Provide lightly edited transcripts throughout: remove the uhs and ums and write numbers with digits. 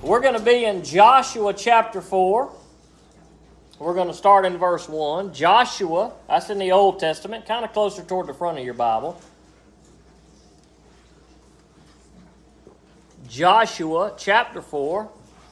We're going to be in Joshua chapter 4. We're going to start in verse 1. Joshua, that's in the Old Testament, kind of closer toward the front of your Bible. Joshua chapter 4.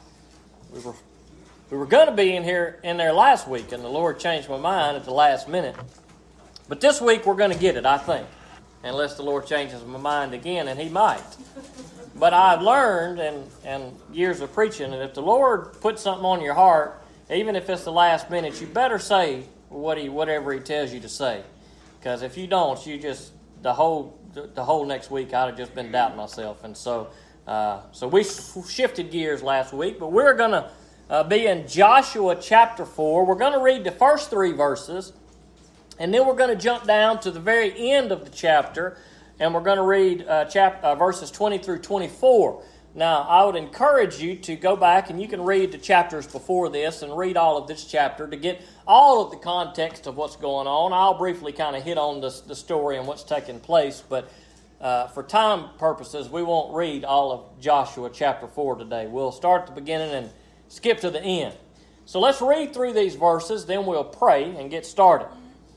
We were going to be in there last week, and the Lord changed my mind at the last minute. But this week we're going to get it, I think, unless the Lord changes my mind again, and He might. But I've learned, and years of preaching, that if the Lord puts something on your heart, even if it's the last minute, you better say whatever He tells you to say. Because if you don't, the whole next week I'd have just been doubting myself. And so we shifted gears last week, but we're going to be in Joshua chapter 4. We're going to read the first 3 verses, and then we're going to jump down to the very end of the chapter, and we're going to read verses 20 through 24. Now, I would encourage you to go back, and you can read the chapters before this and read all of this chapter to get all of the context of what's going on. I'll briefly kind of hit on the story and what's taking place, but for time purposes, we won't read all of Joshua chapter 4 today. We'll start at the beginning and skip to the end. So let's read through these verses, then we'll pray and get started.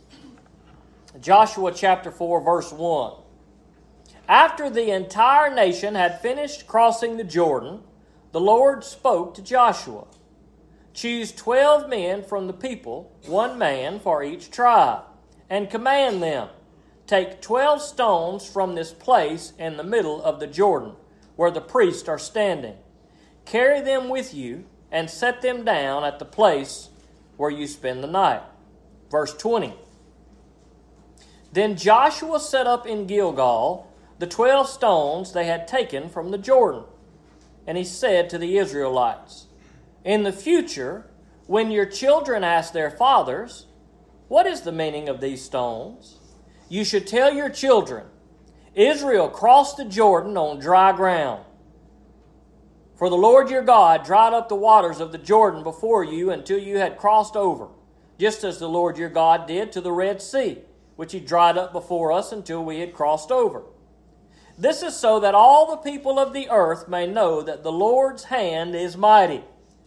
Joshua chapter 4, verse 1. After the entire nation had finished crossing the Jordan, the Lord spoke to Joshua. Choose 12 men from the people, 1 man for each tribe, and command them, take 12 stones from this place in the middle of the Jordan, where the priests are standing. Carry them with you and set them down at the place where you spend the night. Verse 20. Then Joshua set up in Gilgal the 12 stones they had taken from the Jordan. And he said to the Israelites, in the future, when your children ask their fathers, what is the meaning of these stones? You should tell your children, Israel crossed the Jordan on dry ground. For the Lord your God dried up the waters of the Jordan before you until you had crossed over, just as the Lord your God did to the Red Sea, which He dried up before us until we had crossed over. This is so that all the people of the earth may know that the Lord's hand is mighty,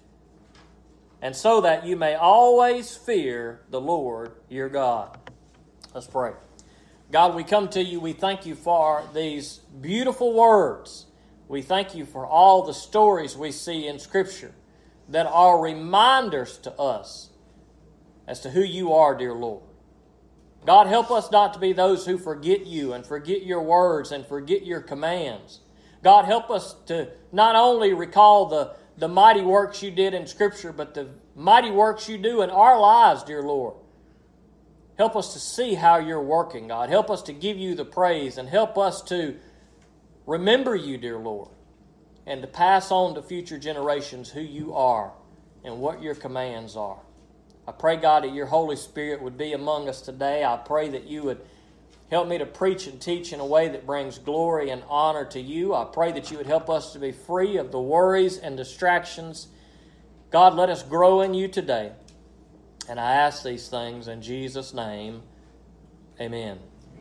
and so that you may always fear the Lord your God. Let's pray. God, we come to you, we thank you for these beautiful words. We thank you for all the stories we see in Scripture that are reminders to us as to who you are, dear Lord. God, help us not to be those who forget you and forget your words and forget your commands. God, help us to not only recall the mighty works you did in Scripture, but the mighty works you do in our lives, dear Lord. Help us to see how you're working, God. Help us to give you the praise and help us to remember you, dear Lord, and to pass on to future generations who you are and what your commands are. I pray, God, that your Holy Spirit would be among us today. I pray that you would help me to preach and teach in a way that brings glory and honor to you. I pray that you would help us to be free of the worries and distractions. God, let us grow in you today. And I ask these things in Jesus' name. Amen.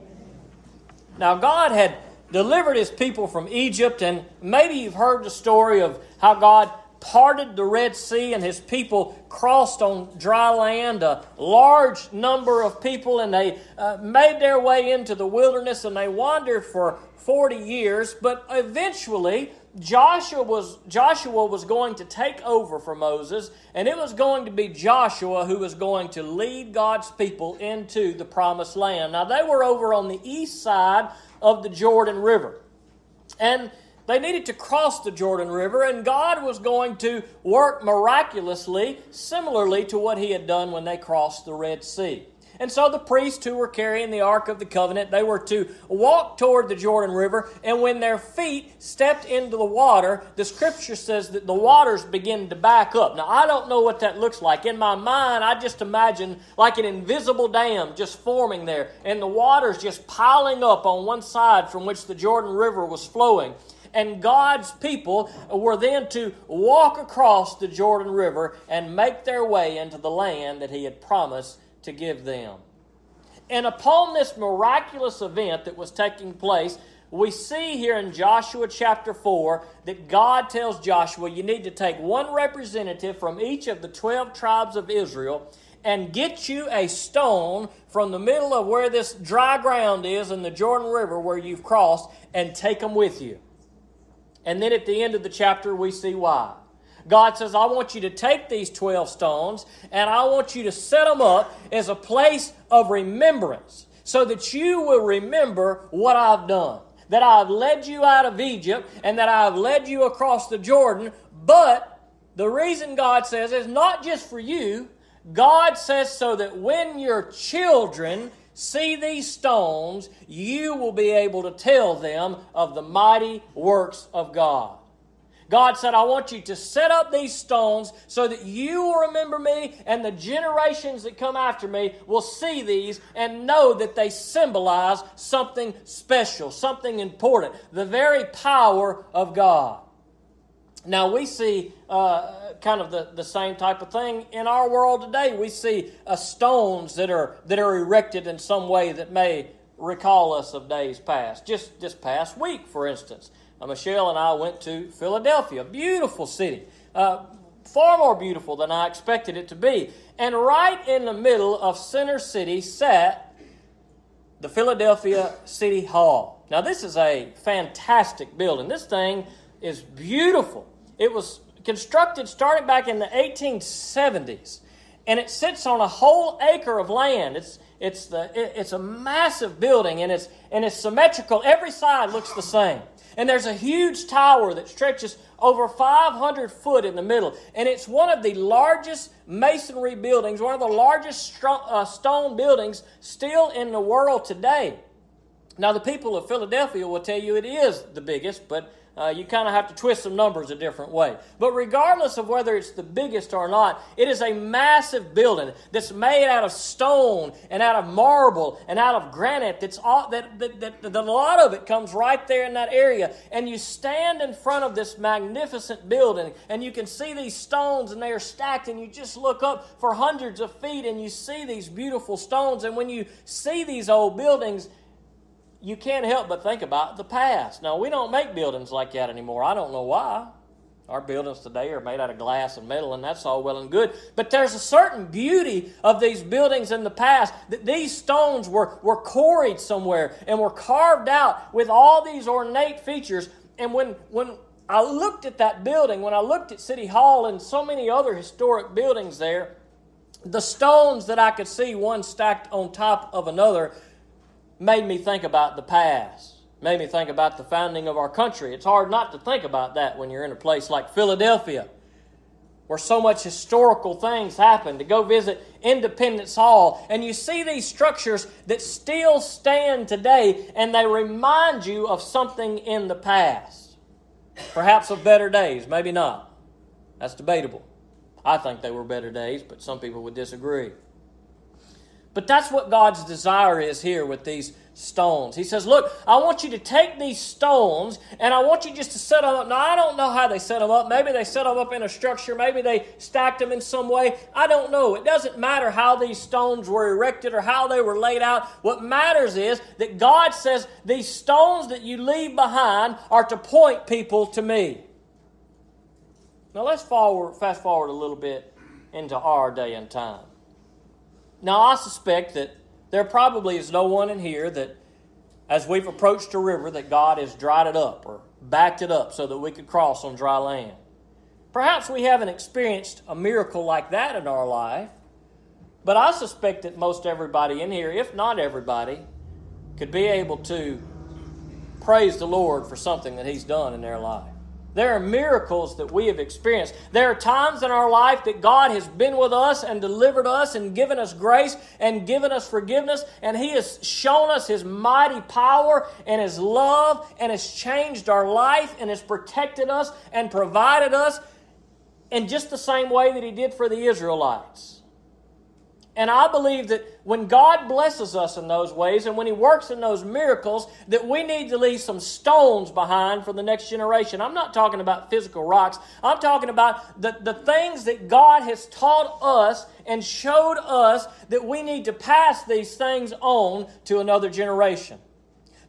Now, God had delivered His people from Egypt, and maybe you've heard the story of how God parted the Red Sea and His people crossed on dry land, a large number of people, and they made their way into the wilderness, and they wandered for 40 years, but eventually Joshua was going to take over for Moses, and it was going to be Joshua who was going to lead God's people into the Promised Land. Now, they were over on the east side of the Jordan River, and they needed to cross the Jordan River, and God was going to work miraculously, similarly to what He had done when they crossed the Red Sea. And so the priests who were carrying the Ark of the Covenant, they were to walk toward the Jordan River, and when their feet stepped into the water, the Scripture says that the waters began to back up. Now, I don't know what that looks like. In my mind, I just imagine like an invisible dam just forming there, and the waters just piling up on one side from which the Jordan River was flowing. And God's people were then to walk across the Jordan River and make their way into the land that He had promised to give them. And upon this miraculous event that was taking place, we see here in Joshua chapter 4 that God tells Joshua, you need to take one representative from each of the 12 tribes of Israel and get you a stone from the middle of where this dry ground is in the Jordan River where you've crossed, and take them with you. And then at the end of the chapter, we see why. God says, I want you to take these 12 stones and I want you to set them up as a place of remembrance so that you will remember what I've done. That I've led you out of Egypt and that I've led you across the Jordan. But the reason God says is not just for you. God says so that when your children see these stones, you will be able to tell them of the mighty works of God. God said, I want you to set up these stones so that you will remember me and the generations that come after me will see these and know that they symbolize something special, something important, the very power of God. Now we see kind of the same type of thing in our world today. We see stones that are erected in some way that may recall us of days past. Just this past week, for instance, Michelle and I went to Philadelphia, beautiful city, far more beautiful than I expected it to be. And right in the middle of Center City sat the Philadelphia City Hall. Now this is a fantastic building. This thing is beautiful. It was constructed starting back in the 1870s, and it sits on a whole acre of land. It's a massive building, and it's symmetrical. Every side looks the same. And there's a huge tower that stretches over 500 foot in the middle. And it's one of the largest masonry buildings, one of the largest stone buildings still in the world today. Now, the people of Philadelphia will tell you it is the biggest, but you kind of have to twist some numbers a different way. But regardless of whether it's the biggest or not, it is a massive building that's made out of stone and out of marble and out of granite. That a lot of it comes right there in that area. And you stand in front of this magnificent building and you can see these stones and they are stacked, and you just look up for hundreds of feet and you see these beautiful stones. And when you see these old buildings, you can't help but think about the past. Now, we don't make buildings like that anymore. I don't know why. Our buildings today are made out of glass and metal, and that's all well and good. But there's a certain beauty of these buildings in the past, that these stones were quarried somewhere and were carved out with all these ornate features. And when I looked at that building, when I looked at City Hall and so many other historic buildings there, the stones that I could see, one stacked on top of another, made me think about the past, made me think about the founding of our country. It's hard not to think about that when you're in a place like Philadelphia, where so much historical things happen. To go visit Independence Hall, and you see these structures that still stand today, and they remind you of something in the past. Perhaps of better days, maybe not. That's debatable. I think they were better days, but some people would disagree. But that's what God's desire is here with these stones. He says, look, I want you to take these stones and I want you just to set them up. Now, I don't know how they set them up. Maybe they set them up in a structure. Maybe they stacked them in some way. I don't know. It doesn't matter how these stones were erected or how they were laid out. What matters is that God says these stones that you leave behind are to point people to me. Now, let's fast forward a little bit into our day and time. Now, I suspect that there probably is no one in here that, as we've approached a river, that God has dried it up or backed it up so that we could cross on dry land. Perhaps we haven't experienced a miracle like that in our life, but I suspect that most everybody in here, if not everybody, could be able to praise the Lord for something that He's done in their life. There are miracles that we have experienced. There are times in our life that God has been with us and delivered us and given us grace and given us forgiveness, and He has shown us His mighty power and His love and has changed our life and has protected us and provided us in just the same way that He did for the Israelites. And I believe that when God blesses us in those ways and when He works in those miracles, that we need to leave some stones behind for the next generation. I'm not talking about physical rocks. I'm talking about the things that God has taught us and showed us that we need to pass these things on to another generation.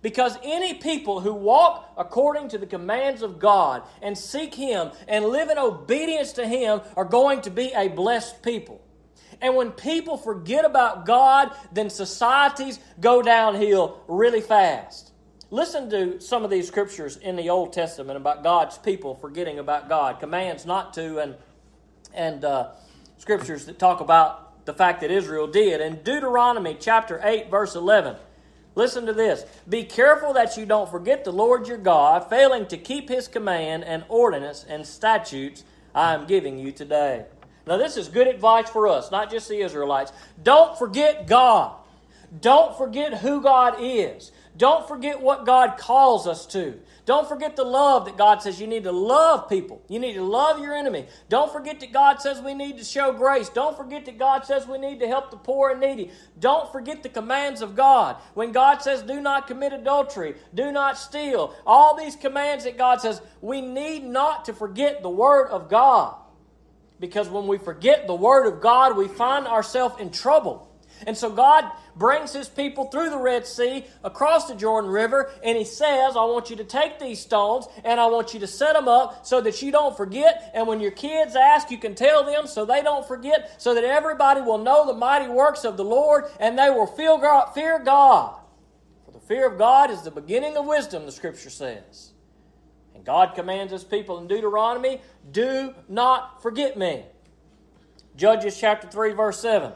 Because any people who walk according to the commands of God and seek Him and live in obedience to Him are going to be a blessed people. And when people forget about God, then societies go downhill really fast. Listen to some of these scriptures in the Old Testament about God's people forgetting about God. Commands not to, and scriptures that talk about the fact that Israel did. In Deuteronomy chapter 8, verse 11, listen to this. Be careful that you don't forget the Lord your God, failing to keep His command and ordinance and statutes I am giving you today. Now this is good advice for us, not just the Israelites. Don't forget God. Don't forget who God is. Don't forget what God calls us to. Don't forget the love that God says you need to love people. You need to love your enemy. Don't forget that God says we need to show grace. Don't forget that God says we need to help the poor and needy. Don't forget the commands of God. When God says do not commit adultery, do not steal, all these commands that God says, we need not to forget the Word of God. Because when we forget the Word of God, we find ourselves in trouble. And so God brings His people through the Red Sea, across the Jordan River, and He says, I want you to take these stones, and I want you to set them up so that you don't forget. And when your kids ask, you can tell them so they don't forget, so that everybody will know the mighty works of the Lord, and they will fear God. For the fear of God is the beginning of wisdom, the Scripture says. And God commands His people in Deuteronomy, do not forget me. Judges chapter 3, verse 7.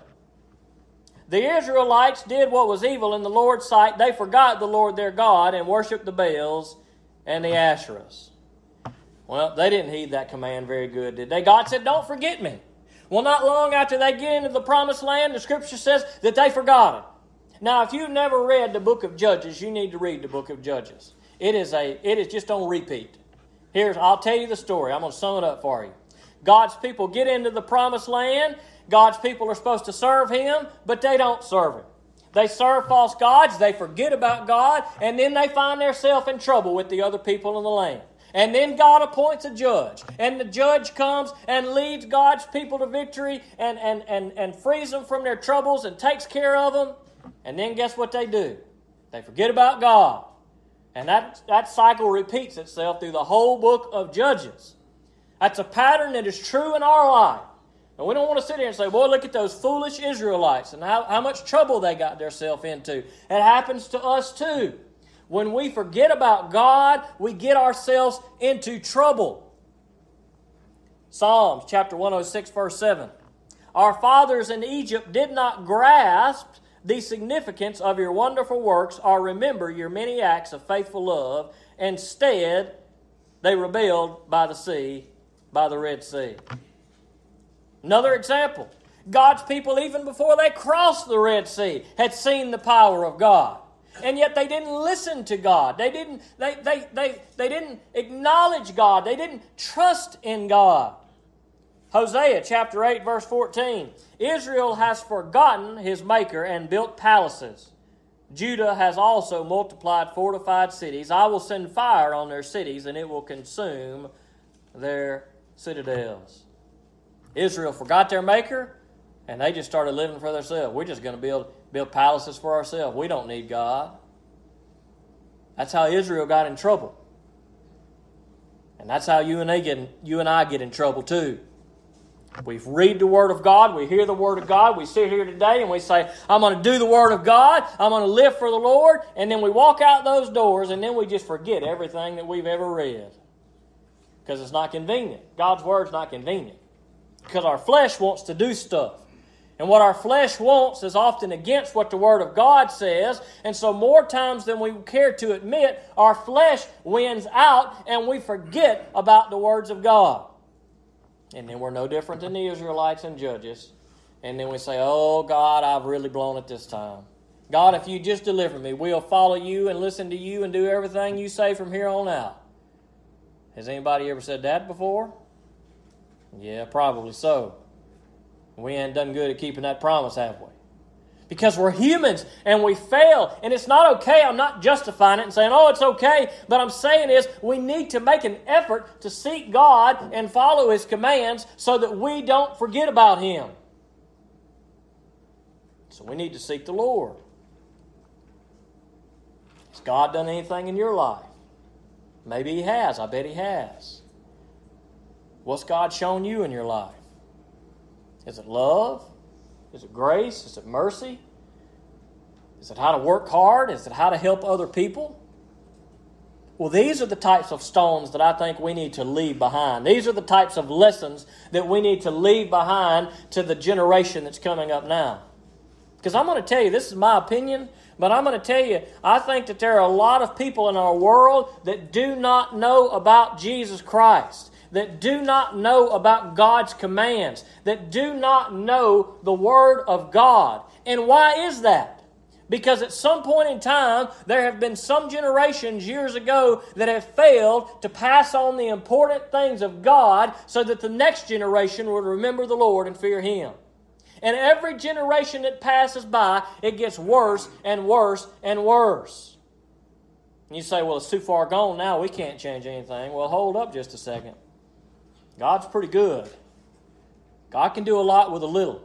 The Israelites did what was evil in the Lord's sight. They forgot the Lord their God and worshiped the Baals and the Asherahs. Well, they didn't heed that command very good, did they? God said, don't forget me. Well, not long after they get into the promised land, the Scripture says that they forgot it. Now, if you've never read the book of Judges, you need to read the book of Judges. It is just on repeat. I'll tell you the story. I'm going to sum it up for you. God's people get into the promised land. God's people are supposed to serve Him, but they don't serve Him. They serve false gods, they forget about God, and then they find themselves in trouble with the other people in the land. And then God appoints a judge, and the judge comes and leads God's people to victory and frees them from their troubles and takes care of them. And then guess what they do? They forget about God. And that cycle repeats itself through the whole book of Judges. That's a pattern that is true in our life. And we don't want to sit here and say, boy, look at those foolish Israelites and how much trouble they got themselves into. It happens to us too. When we forget about God, we get ourselves into trouble. Psalms chapter 106, verse 7. Our fathers in Egypt did not grasp the significance of your wonderful works or remember your many acts of faithful love. Instead, they rebelled by the sea, by the Red Sea. Another example, God's people, even before they crossed the Red Sea, had seen the power of God. And yet they didn't listen to God. They didn't acknowledge God. They didn't trust in God. Hosea chapter 8, verse 14. Israel has forgotten his Maker and built palaces. Judah has also multiplied fortified cities. I will send fire on their cities, and it will consume their citadels. Israel forgot their Maker, and they just started living for themselves. We're just going to build palaces for ourselves. We don't need God. That's how Israel got in trouble. And that's how you and I get in trouble too. We read the Word of God, we hear the Word of God, we sit here today and we say, I'm going to do the Word of God, I'm going to live for the Lord, and then we walk out those doors and then we just forget everything that we've ever read. Because it's not convenient. God's Word's not convenient. Because our flesh wants to do stuff. And what our flesh wants is often against what the Word of God says. And so more times than we care to admit, our flesh wins out and we forget about the words of God. And then we're no different than the Israelites and Judges. And then we say, oh God, I've really blown it this time. God, if you just deliver me, we'll follow you and listen to you and do everything you say from here on out. Has anybody ever said that before? Yeah, probably so. We ain't done good at keeping that promise, have we? Because we're humans and we fail. And it's not okay. I'm not justifying it and saying, oh, it's okay. But I'm saying is we need to make an effort to seek God and follow His commands so that we don't forget about Him. So we need to seek the Lord. Has God done anything in your life? Maybe He has. I bet He has. What's God shown you in your life? Is it love? Is it grace? Is it mercy? Is it how to work hard? Is it how to help other people? Well, these are the types of stones that I think we need to leave behind. These are the types of lessons that we need to leave behind to the generation that's coming up now. Because I'm going to tell you, this is my opinion, but I'm going to tell you, I think that there are a lot of people in our world that do not know about Jesus Christ, that do not know about God's commands, that do not know the Word of God. And why is that? Because at some point in time, there have been some generations years ago that have failed to pass on the important things of God so that the next generation would remember the Lord and fear Him. And every generation that passes by, it gets worse and worse and worse. And you say, well, it's too far gone now. We can't change anything. Well, hold up just a second. God's pretty good. God can do a lot with a little.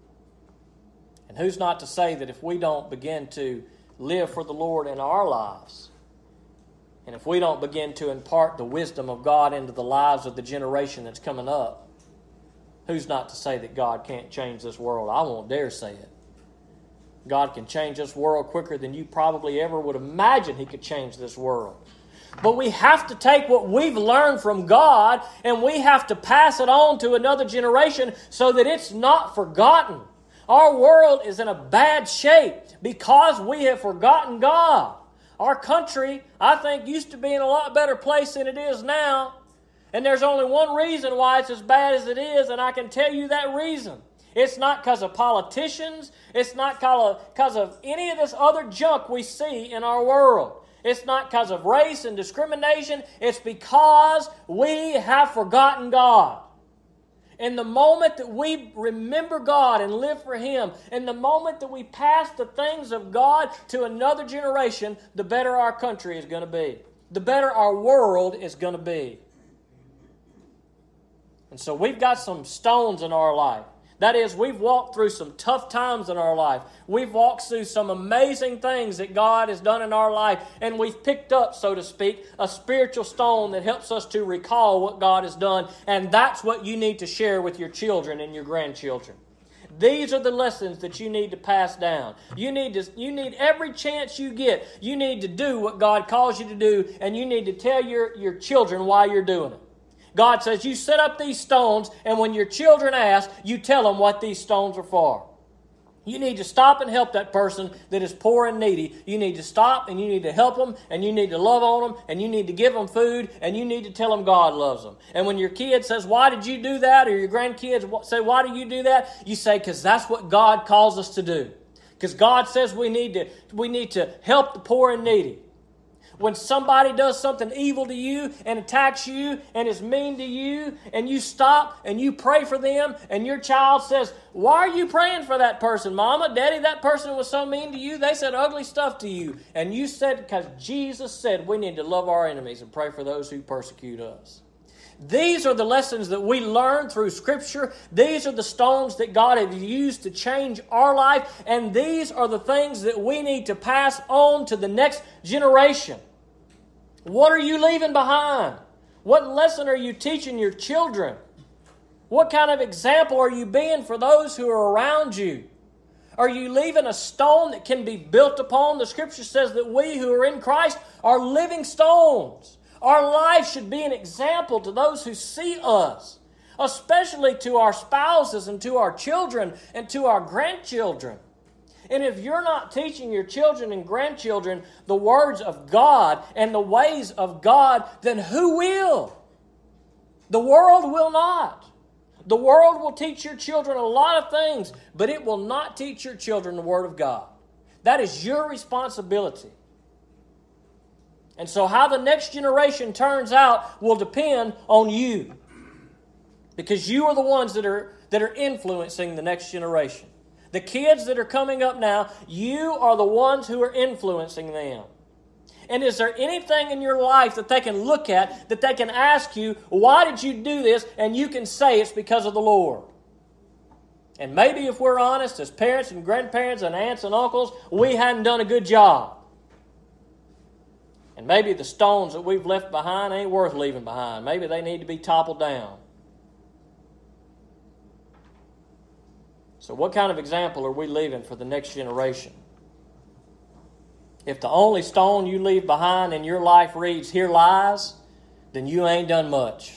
And who's not to say that if we don't begin to live for the Lord in our lives, and if we don't begin to impart the wisdom of God into the lives of the generation that's coming up, who's not to say that God can't change this world? I won't dare say it. God can change this world quicker than you probably ever would imagine He could change this world. But we have to take what we've learned from God and we have to pass it on to another generation so that it's not forgotten. Our world is in a bad shape because we have forgotten God. Our country, I think, used to be in a lot better place than it is now. And there's only one reason why it's as bad as it is, and I can tell you that reason. It's not because of politicians. It's not because of any of this other junk we see in our world. It's not because of race and discrimination. It's because we have forgotten God. And the moment that we remember God and live for Him, and the moment that we pass the things of God to another generation, the better our country is going to be. The better our world is going to be. And so we've got some stones in our life. That is, we've walked through some tough times in our life. We've walked through some amazing things that God has done in our life. And we've picked up, so to speak, a spiritual stone that helps us to recall what God has done. And that's what you need to share with your children and your grandchildren. These are the lessons that you need to pass down. You need every chance you get, you need to do what God calls you to do. And you need to tell your children why you're doing it. God says you set up these stones, and when your children ask, you tell them what these stones are for. You need to stop and help that person that is poor and needy. You need to stop and you need to help them, and you need to love on them, and you need to give them food, and you need to tell them God loves them. And when your kid says, why did you do that? Or your grandkids say, why do you do that? You say, because that's what God calls us to do. Because God says we need to help the poor and needy. When somebody does something evil to you and attacks you and is mean to you, and you stop and you pray for them, and your child says, why are you praying for that person, Mama, Daddy? That person was so mean to you. They said ugly stuff to you. And you said, because Jesus said we need to love our enemies and pray for those who persecute us. These are the lessons that we learn through Scripture. These are the stones that God has used to change our life. And these are the things that we need to pass on to the next generation. What are you leaving behind? What lesson are you teaching your children? What kind of example are you being for those who are around you? Are you leaving a stone that can be built upon? The Scripture says that we who are in Christ are living stones. Our life should be an example to those who see us, especially to our spouses and to our children and to our grandchildren. And if you're not teaching your children and grandchildren the words of God and the ways of God, then who will? The world will not. The world will teach your children a lot of things, but it will not teach your children the Word of God. That is your responsibility. And so how the next generation turns out will depend on you, because you are the ones that are influencing the next generation. The kids that are coming up now, you are the ones who are influencing them. And is there anything in your life that they can look at, that they can ask you, why did you do this? And you can say it's because of the Lord. And maybe if we're honest, as parents and grandparents and aunts and uncles, we hadn't done a good job. And maybe the stones that we've left behind ain't worth leaving behind. Maybe they need to be toppled down. So what kind of example are we leaving for the next generation? If the only stone you leave behind in your life reads, "Here lies," then you ain't done much.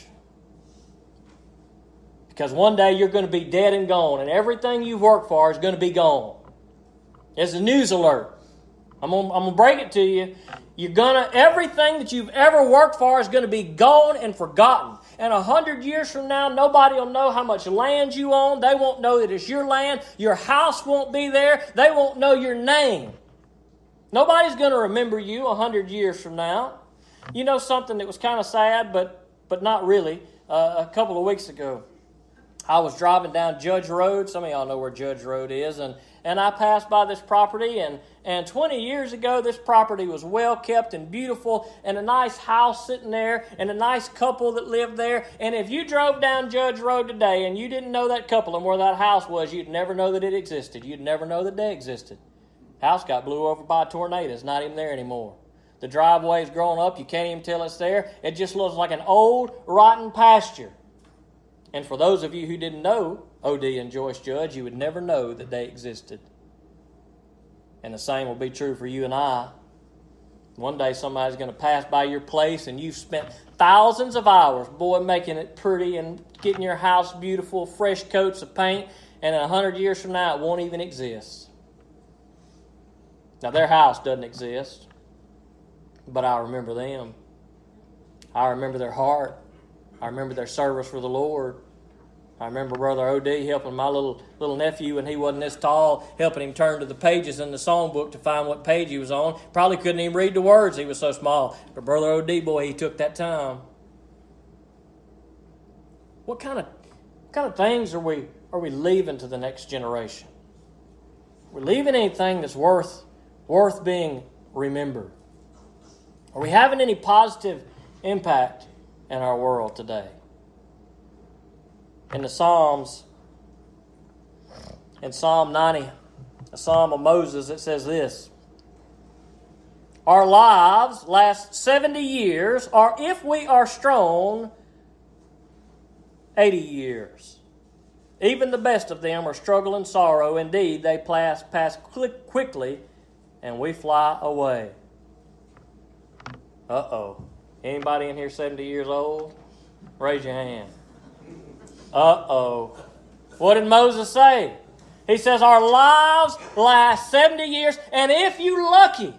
Because one day you're going to be dead and gone, and everything you've worked for is going to be gone. It's a news alert. I'm going to break it to you. Everything that you've ever worked for is going to be gone and forgotten. And 100 years from now, nobody will know how much land you own. They won't know that it's your land. Your house won't be there. They won't know your name. Nobody's going to remember you 100 years from now. You know something that was kind of sad, but not really. A couple of weeks ago, I was driving down Judge Road. Some of y'all know where Judge Road is. And I passed by this property, and 20 years ago, this property was well kept and beautiful, and a nice house sitting there, and a nice couple that lived there. And if you drove down Judge Road today and you didn't know that couple and where that house was, you'd never know that it existed. You'd never know that they existed. House got blew over by a tornado. It's not even there anymore. The driveway's grown up. You can't even tell it's there. It just looks like an old, rotten pasture. And for those of you who didn't know O.D. and Joyce Judge, you would never know that they existed. And the same will be true for you and I. One day somebody's going to pass by your place and you've spent thousands of hours, making it pretty and getting your house beautiful, fresh coats of paint, and 100 years from now it won't even exist. Now their house doesn't exist, but I remember them. I remember their heart. I remember their service for the Lord. I remember Brother O.D. helping my little nephew when he wasn't this tall, helping him turn to the pages in the songbook to find what page he was on. Probably couldn't even read the words, he was so small. But Brother O.D., boy, he took that time. What kind of things are we leaving to the next generation? Are we leaving anything that's worth being remembered? Are we having any positive impact in our world today? In the Psalms, in Psalm 90, a Psalm of Moses, it says this: "Our lives last 70 years, or if we are strong, 80 years. Even the best of them are struggle and sorrow. Indeed, they pass quickly, and we fly away." Uh-oh. Anybody in here 70 years old? Raise your hand. Uh-oh. What did Moses say? He says, our lives last 70 years, and if you're lucky,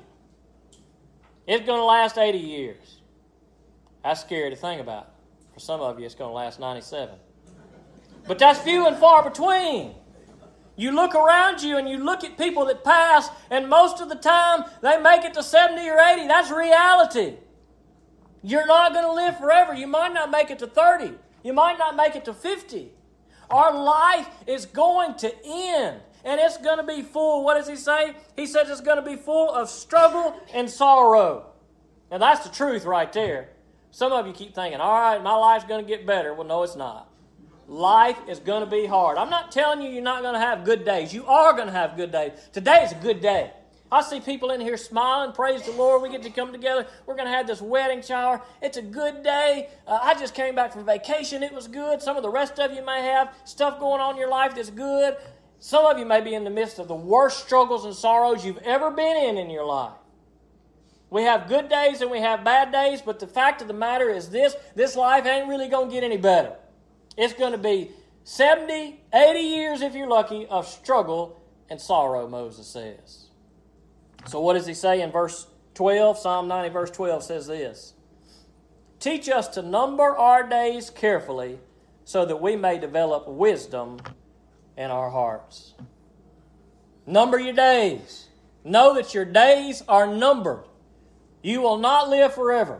it's going to last 80 years. That's scary to think about. For some of you, it's going to last 97. But that's few and far between. You look around you and you look at people that pass, and most of the time they make it to 70 or 80. That's reality. You're not going to live forever. You might not make it to 30. You might not make it to 50. Our life is going to end. And it's going to be full, what does he say? He says it's going to be full of struggle and sorrow. And that's the truth right there. Some of you keep thinking, all right, my life's going to get better. Well, no, it's not. Life is going to be hard. I'm not telling you you're not going to have good days. You are going to have good days. Today is a good day. I see people in here smiling, praise the Lord. We get to come together. We're going to have this wedding shower. It's a good day. I just came back from vacation. It was good. Some of the rest of you may have stuff going on in your life that's good. Some of you may be in the midst of the worst struggles and sorrows you've ever been in your life. We have good days and we have bad days, but the fact of the matter is this life ain't really going to get any better. It's going to be 70, 80 years, if you're lucky, of struggle and sorrow, Moses says. So what does he say in verse 12? Psalm 90, verse 12 says this: "Teach us to number our days carefully, so that we may develop wisdom in our hearts." Number your days. Know that your days are numbered. You will not live forever.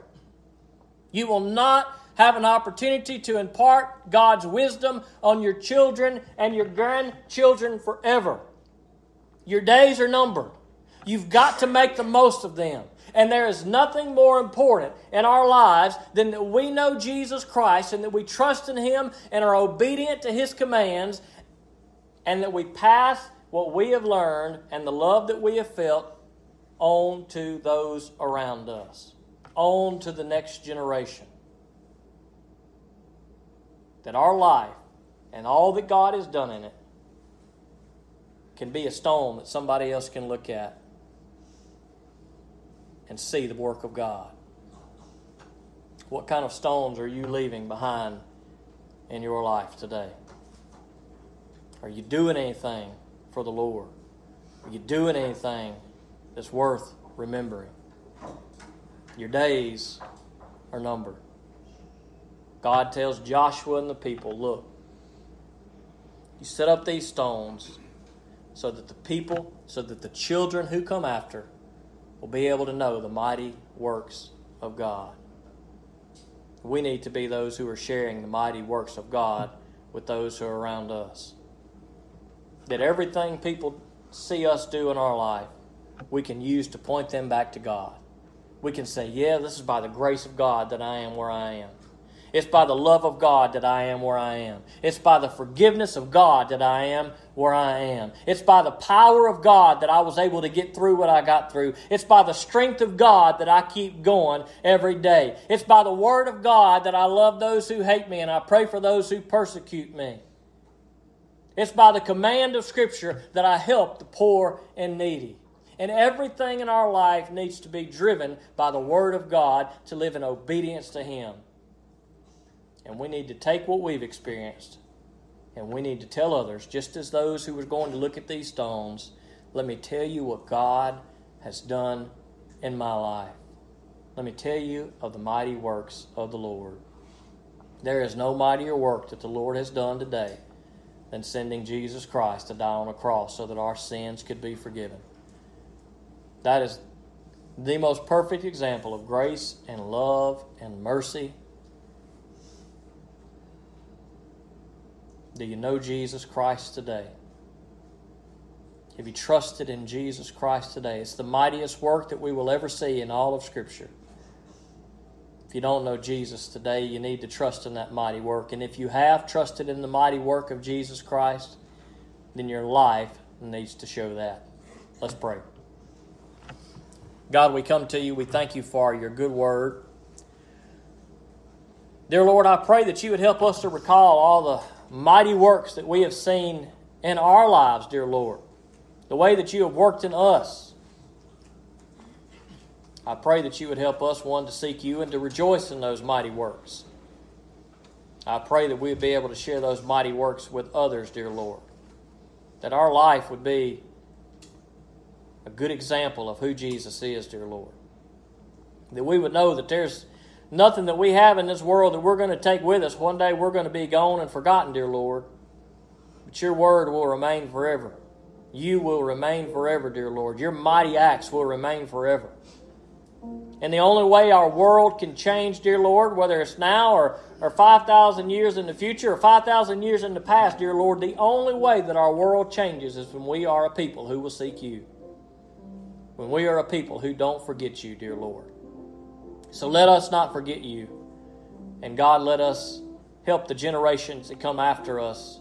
You will not have an opportunity to impart God's wisdom on your children and your grandchildren forever. Your days are numbered. You've got to make the most of them. And there is nothing more important in our lives than that we know Jesus Christ and that we trust in Him and are obedient to His commands, and that we pass what we have learned and the love that we have felt on to those around us. on to the next generation. That our life and all that God has done in it can be a stone that somebody else can look at and see the work of God. What kind of stones are you leaving behind in your life today? Are you doing anything for the Lord? Are you doing anything that's worth remembering? Your days are numbered. God tells Joshua and the people, look, you set up these stones so that the children who come after will be able to know the mighty works of God. We need to be those who are sharing the mighty works of God with those who are around us. That everything people see us do in our life, we can use to point them back to God. We can say, yeah, this is by the grace of God that I am where I am. It's by the love of God that I am where I am. It's by the forgiveness of God that I am where I am. It's by the power of God that I was able to get through what I got through. It's by the strength of God that I keep going every day. It's by the Word of God that I love those who hate me and I pray for those who persecute me. It's by the command of Scripture that I help the poor and needy. And everything in our life needs to be driven by the Word of God to live in obedience to Him. And we need to take what we've experienced and we need to tell others, just as those who were going to look at these stones, let me tell you what God has done in my life. Let me tell you of the mighty works of the Lord. There is no mightier work that the Lord has done today than sending Jesus Christ to die on a cross so that our sins could be forgiven. That is the most perfect example of grace and love and mercy. Do you know Jesus Christ today? Have you trusted in Jesus Christ today? It's the mightiest work that we will ever see in all of Scripture. If you don't know Jesus today, you need to trust in that mighty work. And if you have trusted in the mighty work of Jesus Christ, then your life needs to show that. Let's pray. God, we come to you. We thank you for your good word. Dear Lord, I pray that you would help us to recall all the mighty works that we have seen in our lives, dear Lord. The way that you have worked in us. I pray that you would help us, one, to seek you and to rejoice in those mighty works. I pray that we would be able to share those mighty works with others, dear Lord. That our life would be a good example of who Jesus is, dear Lord. That we would know that there's nothing that we have in this world that we're going to take with us. One day we're going to be gone and forgotten, dear Lord. But your word will remain forever. You will remain forever, dear Lord. Your mighty acts will remain forever. And the only way our world can change, dear Lord, whether it's now or 5,000 years in the future or 5,000 years in the past, dear Lord, the only way that our world changes is when we are a people who will seek you. When we are a people who don't forget you, dear Lord. So let us not forget you. And God, let us help the generations that come after us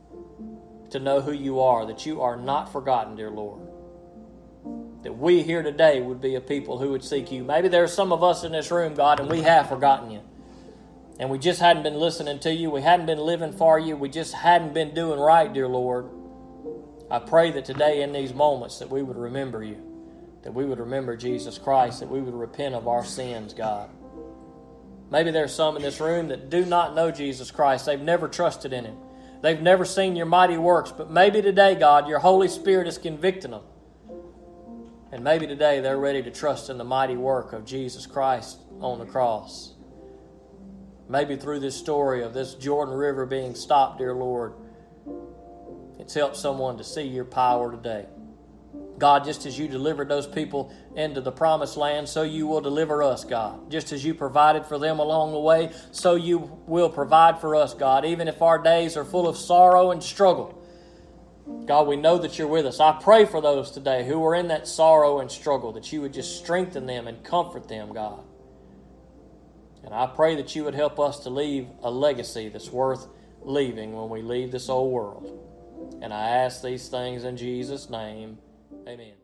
to know who you are, that you are not forgotten, dear Lord. That we here today would be a people who would seek you. Maybe there are some of us in this room, God, and we have forgotten you. And we just hadn't been listening to you. We hadn't been living for you. We just hadn't been doing right, dear Lord. I pray that today in these moments that we would remember you. That we would remember Jesus Christ, that we would repent of our sins, God. Maybe there's some in this room that do not know Jesus Christ. They've never trusted in Him. They've never seen your mighty works. But maybe today, God, your Holy Spirit is convicting them. And maybe today they're ready to trust in the mighty work of Jesus Christ on the cross. Maybe through this story of this Jordan River being stopped, dear Lord, it's helped someone to see your power today. God, just as you delivered those people into the promised land, so you will deliver us, God. Just as you provided for them along the way, so you will provide for us, God, even if our days are full of sorrow and struggle. God, we know that you're with us. I pray for those today who are in that sorrow and struggle, that you would just strengthen them and comfort them, God. And I pray that you would help us to leave a legacy that's worth leaving when we leave this old world. And I ask these things in Jesus' name. Amen.